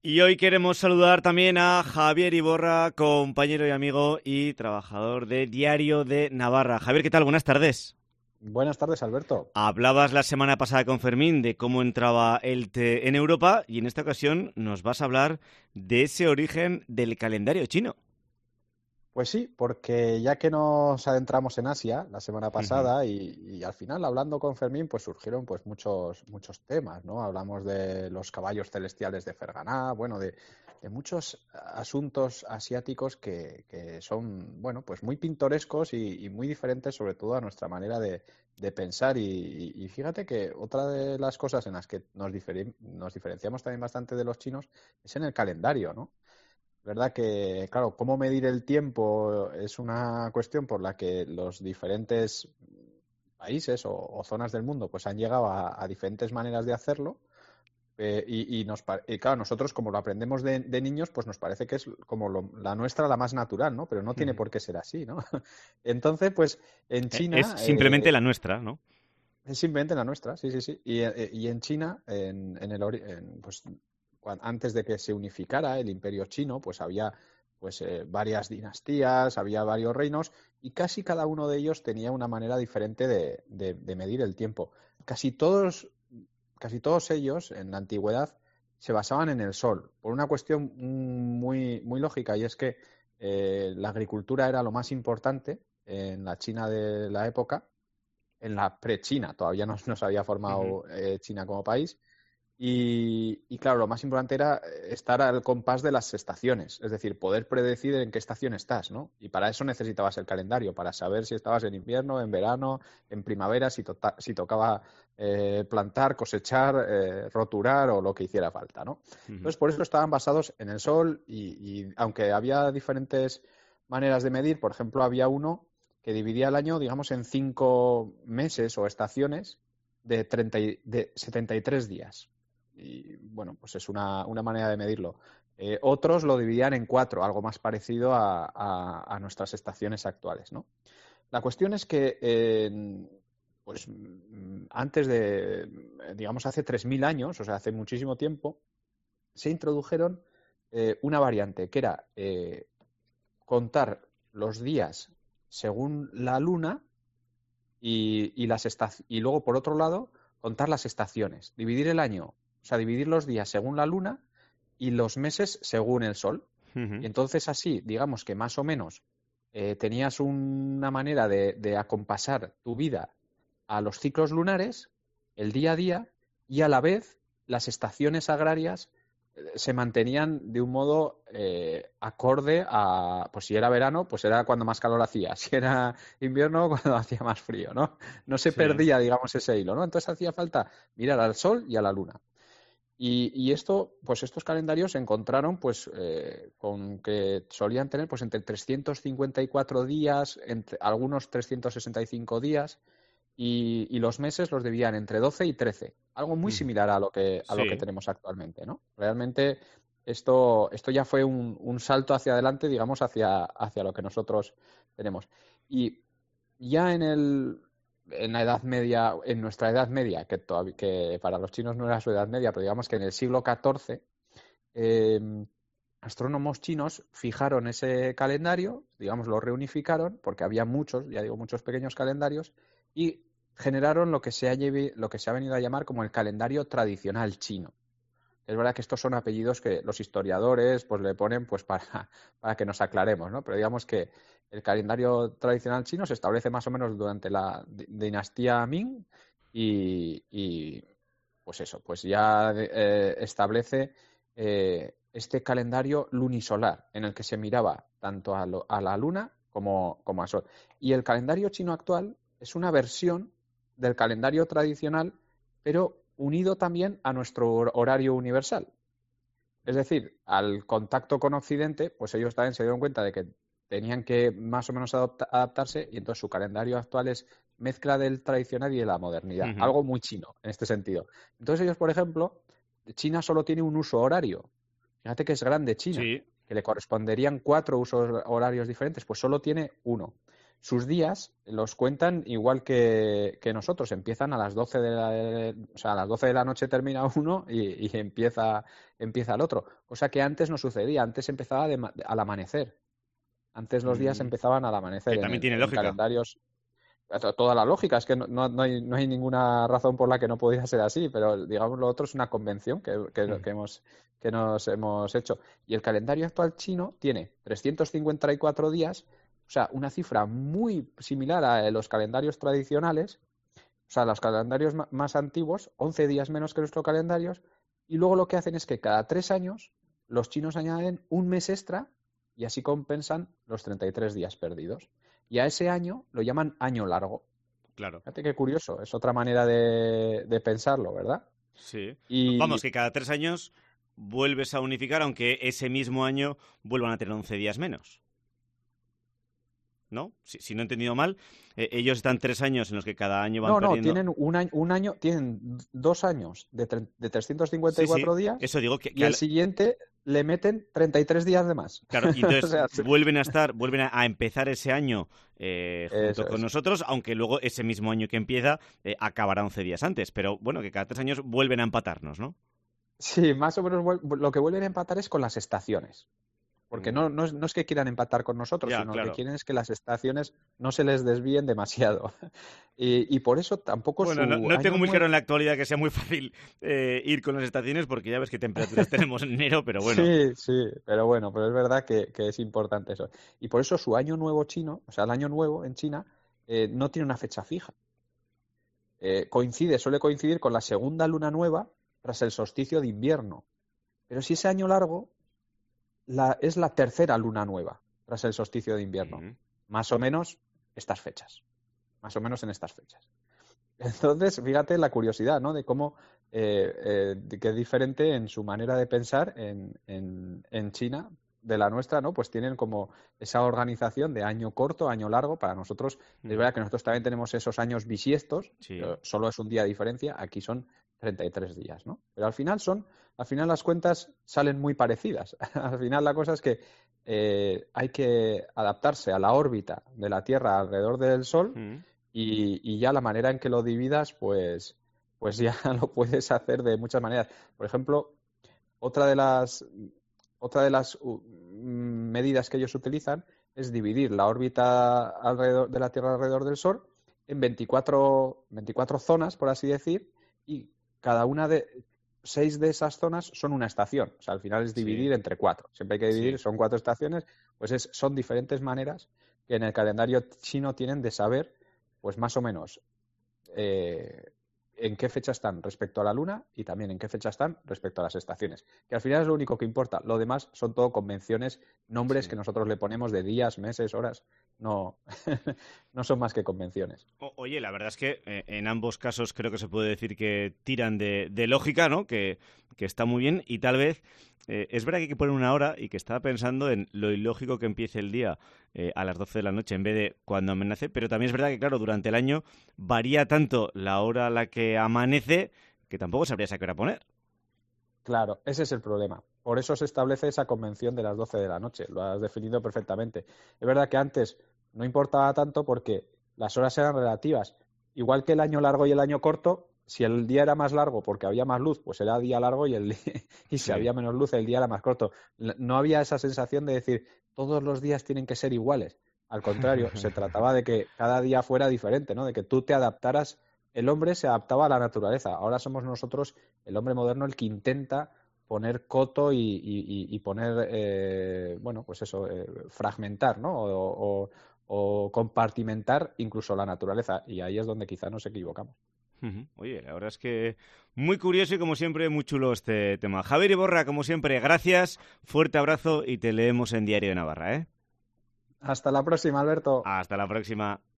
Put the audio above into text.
Y hoy queremos saludar también a Javier Iborra, compañero y amigo y trabajador de Diario de Navarra. Javier, ¿qué tal? Buenas tardes. Buenas tardes, Alberto. Hablabas la semana pasada con Fermín de cómo entraba el té en Europa y en esta ocasión nos vas a hablar de ese origen del calendario chino. Pues sí, porque ya que nos adentramos en Asia la semana Ujú. pasada y al final hablando con Fermín, pues surgieron pues muchos temas, ¿no? Hablamos de los caballos celestiales de Ferganá, bueno, de muchos asuntos asiáticos que son, bueno, pues muy pintorescos y muy diferentes, sobre todo a nuestra manera de pensar. Y fíjate que otra de las cosas en las que nos diferenciamos también bastante de los chinos es en el calendario, ¿no? ¿Verdad que, claro, cómo medir el tiempo es una cuestión por la que los diferentes países o zonas del mundo pues han llegado a diferentes maneras de hacerlo? Y claro, nosotros como lo aprendemos de niños, pues nos parece que es como la nuestra la más natural, ¿no? Pero no tiene Ujú. por qué ser así, ¿no? Entonces, pues en Es China, simplemente la nuestra, ¿no? es simplemente la nuestra, sí, sí, sí. Y en China, pues, antes de que se unificara el imperio chino, pues había pues varias dinastías, había varios reinos y casi cada uno de ellos tenía una manera diferente de medir el tiempo. Casi todos, casi todos ellos en la antigüedad se basaban en el sol, por una cuestión muy lógica, y es que la agricultura era lo más importante en la China de la época, en la pre-China, todavía no se había Ujú. formado China como país. Y claro, lo más importante era estar al compás de las estaciones, es decir, poder predecir en qué estación estás, ¿no? Y para eso necesitabas el calendario, para saber si estabas en invierno, en verano, en primavera, si tocaba plantar, cosechar, roturar o lo que hiciera falta, ¿no? Ujú. Entonces, por eso estaban basados en el sol y aunque había diferentes maneras de medir, por ejemplo, había uno que dividía el año, digamos, en 5 meses o estaciones de 73 días. Y bueno, pues es una manera de medirlo. Otros lo dividían en 4, algo más parecido a nuestras estaciones actuales, ¿no? La cuestión es que, pues, antes de, digamos, hace 3.000 años, o sea, hace muchísimo tiempo, se introdujeron una variante que era contar los días según la luna y luego, por otro lado, contar las estaciones. Dividir el año, o sea, dividir los días según la luna y los meses según el sol. Y Ujú. entonces así, digamos que más o menos tenías una manera de acompasar tu vida a los ciclos lunares, el día a día, y a la vez las estaciones agrarias se mantenían de un modo acorde a, pues si era verano, pues era cuando más calor hacía, si era invierno, cuando hacía más frío, ¿no? No se Sí. perdía, digamos, ese hilo, ¿no? Entonces hacía falta mirar al sol y a la luna. Y esto, pues estos calendarios se encontraron pues con que solían tener pues entre 354 días, entre algunos 365 días, y los meses los debían entre 12 y 13, algo muy Ujú. similar a lo que Sí. tenemos actualmente, ¿no? Realmente esto ya fue un salto hacia adelante, digamos, hacia lo que nosotros tenemos. Y ya en la Edad Media, en nuestra Edad Media, que para los chinos no era su Edad Media, pero digamos que en el siglo XIV, eh, astrónomos chinos fijaron ese calendario, digamos, lo reunificaron, porque había muchos, ya digo, muchos pequeños calendarios, y generaron lo que se ha venido a llamar como el calendario tradicional chino. Es verdad que estos son apellidos que los historiadores pues le ponen pues para que nos aclaremos, ¿no? Pero digamos que el calendario tradicional chino se establece más o menos durante la dinastía Ming y, pues eso, pues ya establece este calendario lunisolar en el que se miraba tanto a la luna como al sol. Y el calendario chino actual es una versión del calendario tradicional, pero unido también a nuestro horario universal. Es decir, al contacto con Occidente, pues ellos también se dieron cuenta de que tenían que más o menos adaptarse y entonces su calendario actual es mezcla del tradicional y de la modernidad, Ujú. algo muy chino en este sentido. Entonces ellos, por ejemplo, China solo tiene un uso horario. Fíjate que es grande China, Sí. que le corresponderían 4 usos horarios diferentes, pues solo tiene uno. sus días los cuentan igual que nosotros. Empiezan a las 12 o sea, a las 12 de la noche termina uno y empieza el otro. Cosa que antes no sucedía. Antes empezaba al amanecer. Antes los días empezaban al amanecer. Que también tiene lógica. Calendarios. Toda la lógica, es que no hay ninguna razón por la que no pudiera ser así, pero digamos lo otro es una convención que nos hemos hecho. Y el calendario actual chino tiene 354 días, o sea, una cifra muy similar a los calendarios tradicionales, o sea, los calendarios más antiguos, 11 días menos que nuestros calendarios, y luego lo que hacen es que cada 3 años los chinos añaden un mes extra y así compensan los 33 días perdidos. Y a ese año lo llaman año largo. Claro. Fíjate qué curioso, es otra manera de pensarlo, ¿verdad? Sí. Vamos, que cada 3 años vuelves a unificar, aunque ese mismo año vuelvan a tener 11 días menos. ¿No? Si no he entendido mal, ellos están 3 años en los que cada año van perdiendo... No, tienen un año, tienen 2 años de 354 días. Eso digo que y el siguiente le meten 33 días de más. Claro, y entonces o sea, vuelven a empezar ese año junto con nosotros, aunque luego ese mismo año que empieza acabará 11 días antes. Pero bueno, que cada 3 años vuelven a empatarnos, ¿no? Sí, más o menos lo que vuelven a empatar es con las estaciones. Porque no es que quieran empatar con nosotros, sino que quieren es que las estaciones no se les desvíen demasiado. Y por eso tampoco bueno, no tengo muy claro en la actualidad que sea muy fácil ir con las estaciones, porque ya ves qué temperaturas tenemos en enero, pero bueno. Sí, pero es verdad que es importante eso. Y por eso su año nuevo chino, o sea, el año nuevo en China, no tiene una fecha fija. Suele coincidir con la segunda luna nueva tras el solsticio de invierno. Pero si ese año largo... es la tercera luna nueva tras el solsticio de invierno. Más o menos estas fechas. Más o menos en estas fechas. Entonces, fíjate la curiosidad, ¿no? De cómo que es diferente en su manera de pensar en China de la nuestra, ¿no? Pues tienen como esa organización de año corto, año largo. Para nosotros, es verdad que nosotros también tenemos esos años bisiestos, pero solo es un día de diferencia. Aquí son 33 días, ¿no? Pero al final las cuentas salen muy parecidas. Al final la cosa es que hay que adaptarse a la órbita de la Tierra alrededor del Sol y ya la manera en que lo dividas, pues ya lo puedes hacer de muchas maneras. Por ejemplo, otra de las medidas que ellos utilizan es dividir la órbita alrededor de la Tierra alrededor del Sol en 24 zonas, por así decir, y cada una de 6 de esas zonas son una estación. O sea, al final es dividir entre 4. Siempre hay que dividir, son 4 estaciones, pues son diferentes maneras que en el calendario chino tienen de saber, pues más o menos, en qué fecha están respecto a la luna y también en qué fecha están respecto a las estaciones. Que al final es lo único que importa. Lo demás son todo convenciones, nombres que nosotros le ponemos de días, meses, horas. No, no son más que convenciones. Oye, la verdad es que en ambos casos creo que se puede decir que tiran de lógica, ¿no? Que está muy bien y tal vez es verdad que hay que poner una hora y que estaba pensando en lo ilógico que empiece el día a las 12 de la noche en vez de cuando amanece, pero también es verdad que, claro, durante el año varía tanto la hora a la que amanece que tampoco sabrías a qué hora poner. Claro, ese es el problema. Por eso se establece esa convención de las 12 de la noche. Lo has definido perfectamente. Es verdad que antes no importaba tanto porque las horas eran relativas. Igual que el año largo y el año corto, si el día era más largo porque había más luz, pues era día largo y si había menos luz, el día era más corto. No había esa sensación de decir todos los días tienen que ser iguales. Al contrario, se trataba de que cada día fuera diferente, ¿no? De que tú te adaptaras. El hombre se adaptaba a la naturaleza. Ahora somos nosotros, el hombre moderno, el que intenta poner coto y poner, fragmentar, ¿no? O compartimentar incluso la naturaleza. Y ahí es donde quizá nos equivocamos. Oye, la verdad es que muy curioso y como siempre muy chulo este tema. Javier Iborra, como siempre, gracias, fuerte abrazo y te leemos en Diario de Navarra, ¿eh? Hasta la próxima, Alberto. Hasta la próxima.